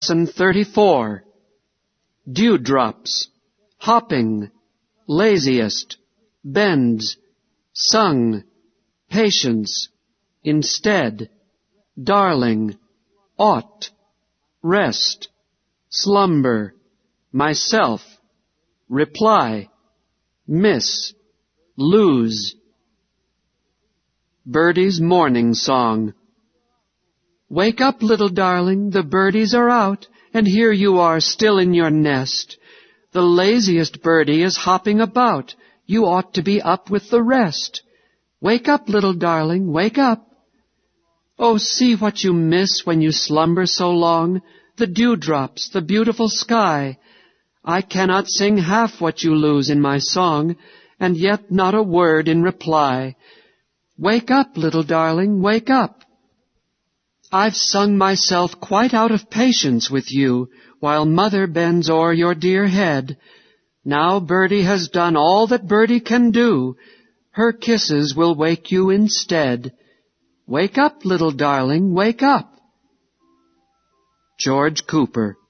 Lesson 34. Dewdrops, hopping, laziest, bends, sung, patience, instead, darling, ought, rest, slumber, myself, reply, miss, lose. Birdie's morning song. Wake up, little darling, the birdies are out, and here you are still in your nest. The laziest birdie is hopping about. You ought to be up with the rest. Wake up, little darling, wake up. Oh, see what you miss when you slumber so long, the dewdrops, the beautiful sky. I cannot sing half what you lose in my song, and yet not a word in reply. Wake up, little darling, wake up. I've sung myself quite out of patience with you, while mother bends o'er your dear head. Now Birdie has done all that Birdie can do. Her kisses will wake you instead. Wake up, little darling, wake up. George Cooper.